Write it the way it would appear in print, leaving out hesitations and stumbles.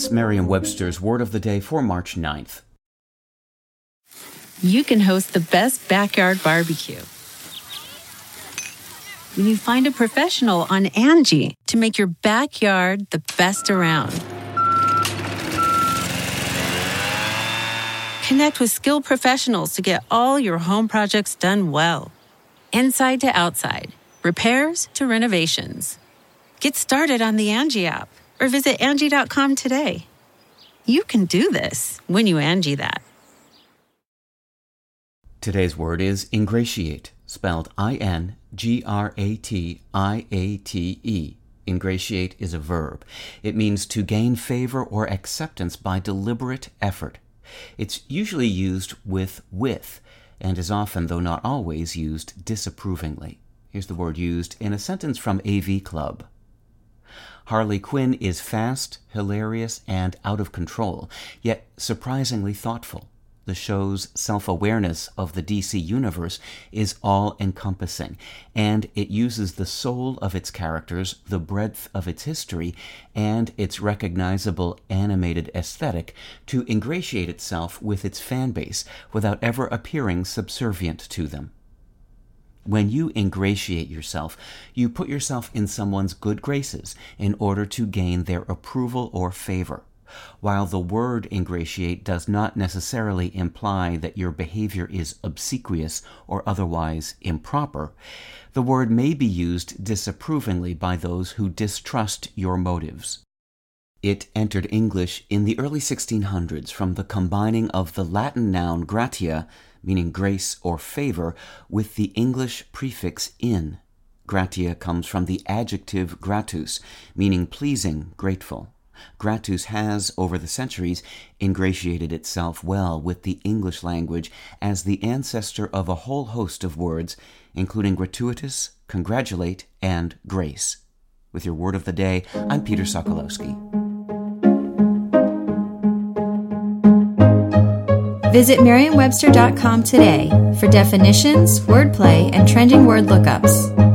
That's Merriam-Webster's Word of the Day for March 9th. You can host the best backyard barbecue when you find a professional on Angie to make your backyard the best around. Connect with skilled professionals to get all your home projects done well. Inside to outside, repairs to renovations. Get started on the Angie app or visit Angie.com today. You can do this when you Angie that. Today's word is ingratiate, spelled I-N-G-R-A-T-I-A-T-E. Ingratiate is a verb. It means to gain favor or acceptance by deliberate effort. It's usually used with, and is often, though not always, used disapprovingly. Here's the word used in a sentence from AV Club. Harley Quinn is fast, hilarious, and out of control, yet surprisingly thoughtful. The show's self-awareness of the DC universe is all-encompassing, and it uses the soul of its characters, the breadth of its history, and its recognizable animated aesthetic to ingratiate itself with its fan base without ever appearing subservient to them. When you ingratiate yourself, you put yourself in someone's good graces in order to gain their approval or favor. While the word ingratiate does not necessarily imply that your behavior is obsequious or otherwise improper, the word may be used disapprovingly by those who distrust your motives. It entered English in the early 1600s from the combining of the Latin noun gratia, meaning grace or favor, with the English prefix in. Gratia comes from the adjective gratus, meaning pleasing, grateful. Gratus has, over the centuries, ingratiated itself well with the English language as the ancestor of a whole host of words, including gratuitous, congratulate, and grace. With your Word of the Day, I'm Peter Sokolowski. Visit Merriam-Webster.com today for definitions, wordplay, and trending word lookups.